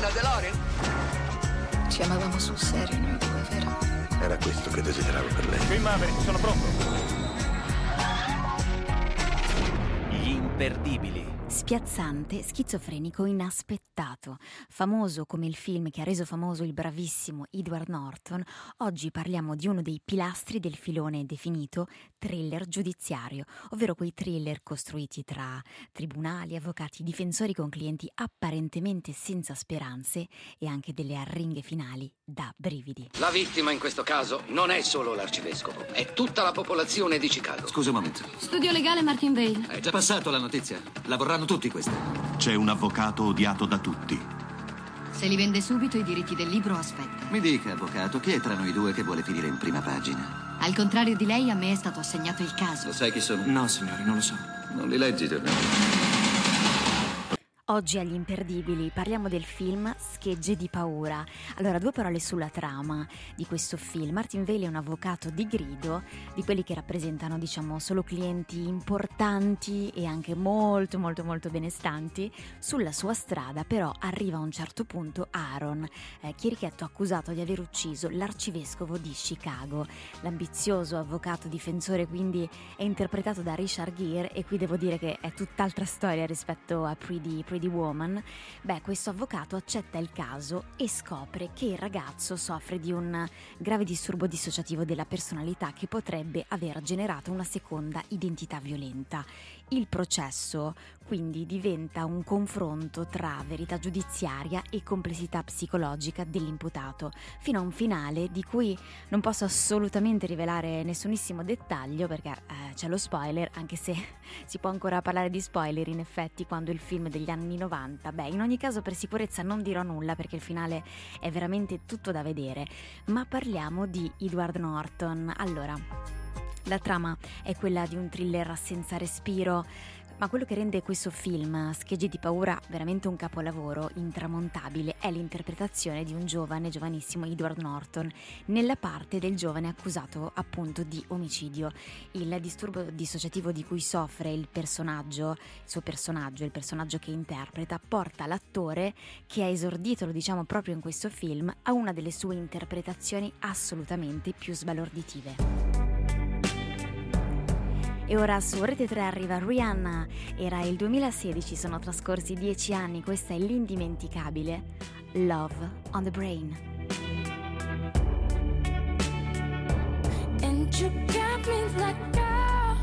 una DeLorean? Ci amavamo sul serio noi due, vero? Era questo che desideravo per lei. Qui Maverick, sono pronto. Gli imperdibili. Spiazzante, schizofrenico, inaspettato. Famoso come il film che ha reso famoso il bravissimo Edward Norton, oggi parliamo di uno dei pilastri del filone definito thriller giudiziario, ovvero quei thriller costruiti tra tribunali, avvocati, difensori con clienti apparentemente senza speranze e anche delle arringhe finali da brividi. La vittima in questo caso non è solo l'arcivescovo, è tutta la popolazione di Chicago. Scusa un momento. Studio legale Martin Vale. È già passato la notizia. La vorranno tutti questi. C'è un avvocato odiato da tutti. Se li vende subito i diritti del libro aspetta. Mi dica, avvocato, chi è tra noi due che vuole finire in prima pagina? Al contrario di lei, a me è stato assegnato il caso. Lo sai chi sono? No, signori, non lo so. Non li leggi i giornali? Oggi agli imperdibili parliamo del film Schegge di paura. Allora, 2 parole sulla trama di questo film. Martin Vale è un avvocato di grido, di quelli che rappresentano, diciamo, solo clienti importanti e anche molto benestanti. Sulla sua strada però arriva a un certo punto Aaron, chierichetto accusato di aver ucciso l'arcivescovo di Chicago. L'ambizioso avvocato difensore quindi è interpretato da Richard Gere, e qui devo dire che è tutt'altra storia rispetto a Pretty Woman. Questo avvocato accetta il caso e scopre che il ragazzo soffre di un grave disturbo dissociativo della personalità che potrebbe aver generato una seconda identità violenta. Il processo quindi diventa un confronto tra verità giudiziaria e complessità psicologica dell'imputato, fino a un finale di cui non posso assolutamente rivelare nessunissimo dettaglio perché c'è lo spoiler, anche se si può ancora parlare di spoiler in effetti quando il film è degli anni 90. In ogni caso, per sicurezza non dirò nulla perché il finale è veramente tutto da vedere, ma parliamo di Edward Norton. Allora, la trama è quella di un thriller senza respiro, ma quello che rende questo film, Schegge di paura, veramente un capolavoro intramontabile è l'interpretazione di un giovanissimo Edward Norton nella parte del giovane accusato appunto di omicidio. Il disturbo dissociativo di cui soffre il personaggio che interpreta, porta l'attore, che ha esordito, lo diciamo proprio in questo film, a una delle sue interpretazioni assolutamente più sbalorditive. E ora su Rete 3 arriva Rihanna. Era il 2016, sono trascorsi 10 anni, questa è l'indimenticabile Love on the Brain. And you got me like, girl,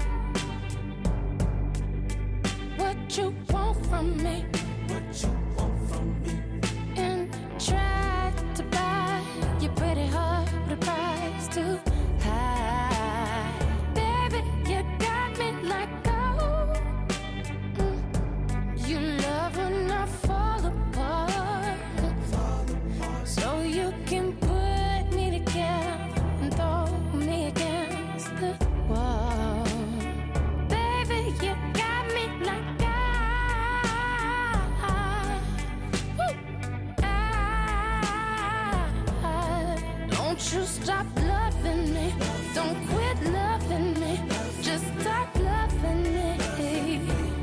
what you want from me, and try to buy your pretty heart with a price too high. Baby, you got me like, oh, you love when I fall apart, so you can put me together and throw me against the wall. Baby, you got me like, don't you stop loving me, don't quit loving me, just stop loving me.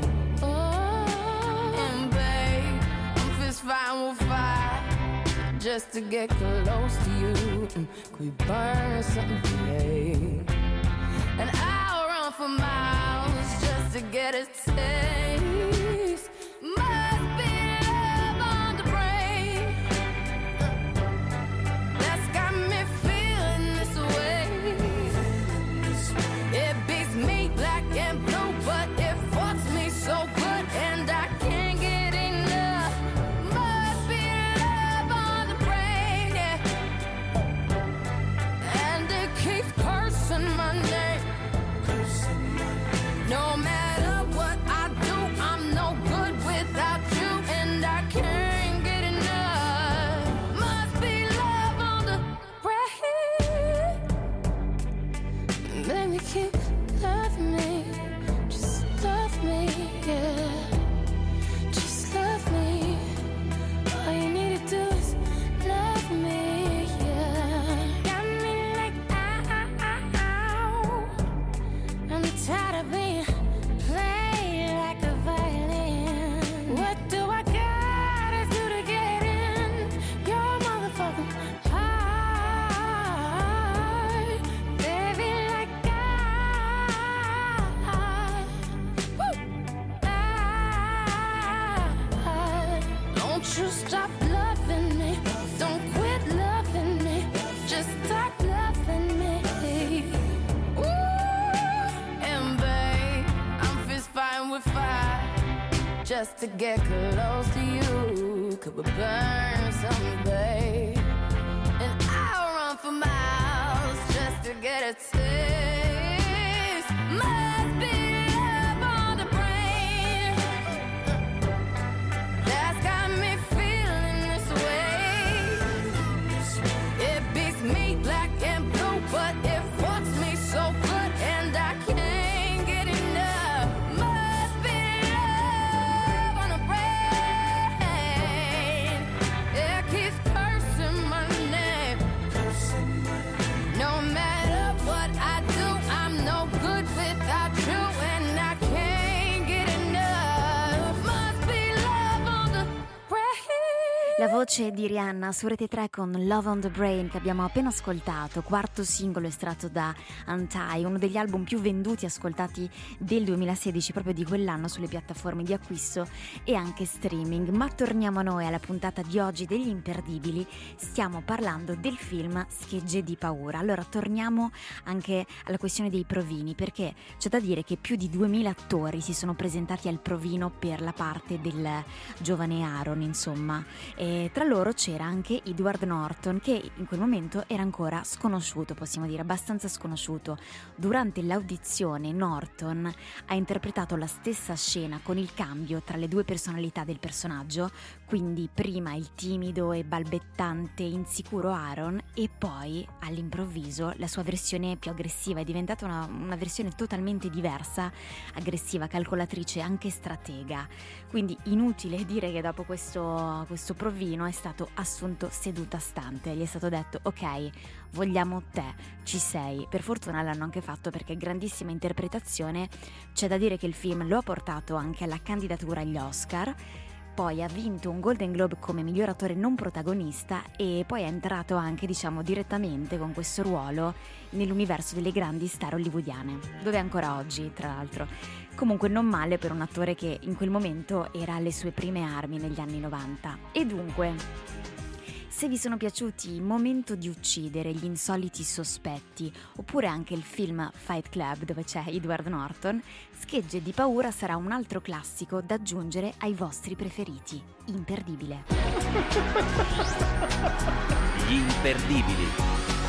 Oh, and babe, I'm fist fighting with fire just to get close to you. Could we burn something today? And I'll run for miles just to get a taste. Must be love on the brain that's got me feeling this way. It beats me black and blue, but it fucks me so good, and I can't get enough. Must be love on the brain, yeah. And it keeps cursing my name. No matter what I Won't you stop loving me? Don't quit loving me. Just start loving me. Ooh, and babe, I'm fist fighting with fire just to get close to you. Could we burn someday? And I'll run for miles just to get a taste. Must be love on the brain that's got me feeling this way. It beats me black and blue, but it fucks me so good, and I can't get enough. Must be love on the brain. It keeps cursing my name. No matter what I do, I'm no good without you, and I can't get enough. Must be love on the brain. La voce di Rihanna su Rete 3 con Love on the Brain, che abbiamo appena ascoltato, quarto singolo estratto da Untie, uno degli album più venduti e ascoltati del 2016, proprio di quell'anno, sulle piattaforme di acquisto e anche streaming. Ma torniamo a noi, alla puntata di oggi degli imperdibili. Stiamo parlando del film Schegge di paura. Allora torniamo anche alla questione dei provini, perché c'è da dire che più di 2000 attori si sono presentati al provino per la parte del giovane Aaron, insomma. E tra loro c'era anche Edward Norton, che in quel momento era ancora sconosciuto, possiamo dire abbastanza sconosciuto. Durante l'audizione Norton ha interpretato la stessa scena con il cambio tra le due personalità del personaggio, quindi prima il timido e balbettante, insicuro Aaron, e poi all'improvviso la sua versione più aggressiva. È diventata una versione totalmente diversa, aggressiva, calcolatrice, anche stratega. Quindi inutile dire che dopo questo provino è stato assunto seduta stante. Gli è stato detto: ok, vogliamo te, ci sei. Per fortuna l'hanno anche fatto, perché grandissima interpretazione. C'è da dire che il film lo ha portato anche alla candidatura agli Oscar, poi ha vinto un Golden Globe come miglior attore non protagonista, e poi è entrato anche, diciamo, direttamente con questo ruolo nell'universo delle grandi star hollywoodiane, dove è ancora oggi, tra l'altro. Comunque non male per un attore che in quel momento era alle sue prime armi negli anni 90. E dunque, se vi sono piaciuti Momento di uccidere, Gli insoliti sospetti, oppure anche il film Fight Club, dove c'è Edward Norton, Schegge di paura sarà un altro classico da aggiungere ai vostri preferiti. Imperdibile. Gli imperdibili.